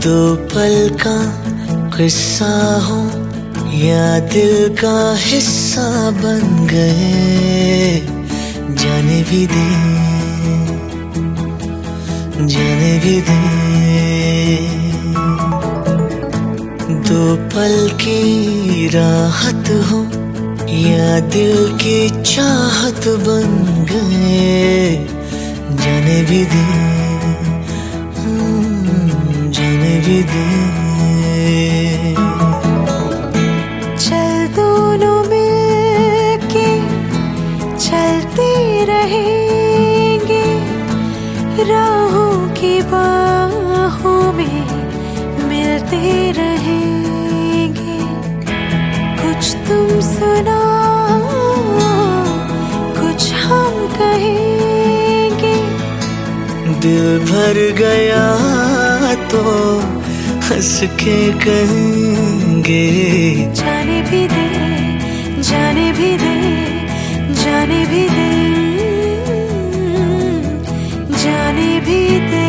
दो पल का किस्सा हो या दिल का हिस्सा बन गए, जाने भी दे, जाने भी दे। दो पल की राहत हो या दिल की चाहत बन गए, जाने भी दे, जाने भी दे। चल दोनों मिलके चलते रहेंगे, राहों की बाहों में मिलते रहेंगे। कुछ तुम सुनाओ, कुछ हम कहेंगे। दिल भर गया तो हंस के कहेंगे, जाने भी दे, जाने भी दे, जाने भी दे, जाने भी दे,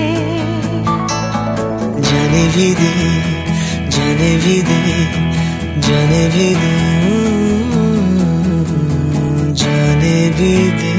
जाने भी दे, जाने भी दे, जाने भी दे, जाने भी दे।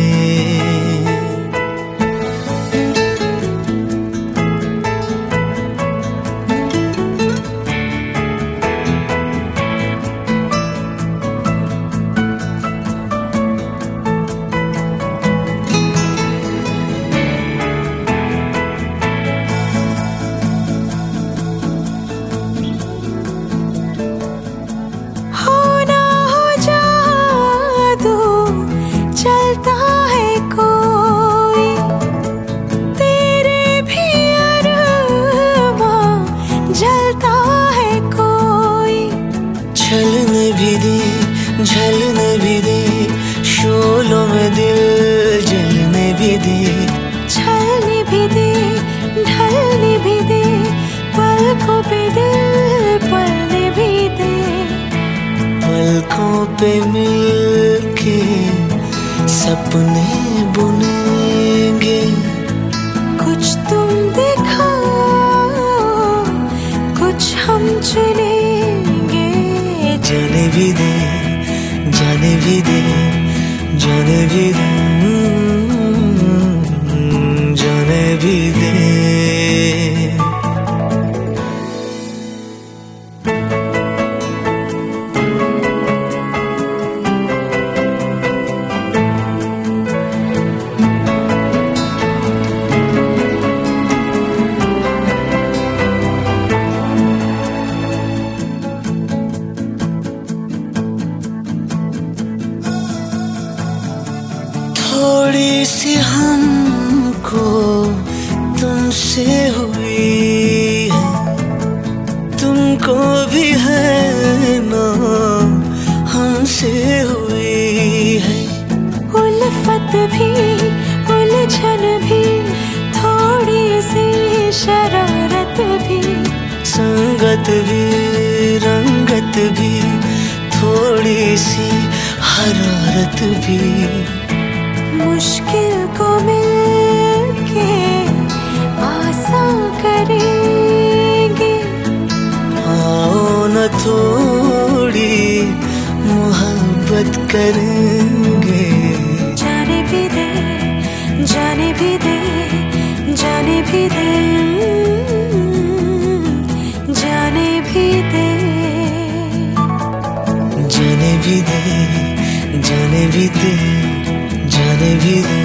चलता है कोई तेरे भी अरमां, जलता है कोई। छलने भी दे, झलने भी दे, शोलों में दिल जलने भी दे। छलने भी दे, ढलने भी दे, पलकों पे दिल पलने भी दे। पलकों पे मिलके सपने बुनेंगे। कुछ तुम दिखाओ, कुछ हम चुनेंगे। जाने भी दे, जाने भी दे, जाने भी दे, जाने भी दे। थोड़ी सी हमको तुमसे हुई है, तुमको भी है ना हमसे हुई है। उल्फत भी, उलझन भी, थोड़ी सी शरारत भी, संगत भी, रंगत भी, थोड़ी सी हरारत भी। मुश्किल को मिलके आसान करेंगे। आओ न थोड़ी मोहब्बत करेंगे। जाने भी दे, जाने भी दे, जाने भी दे, जाने भी दे, जाने भी दे, जाने भी दे, जाने भी दे।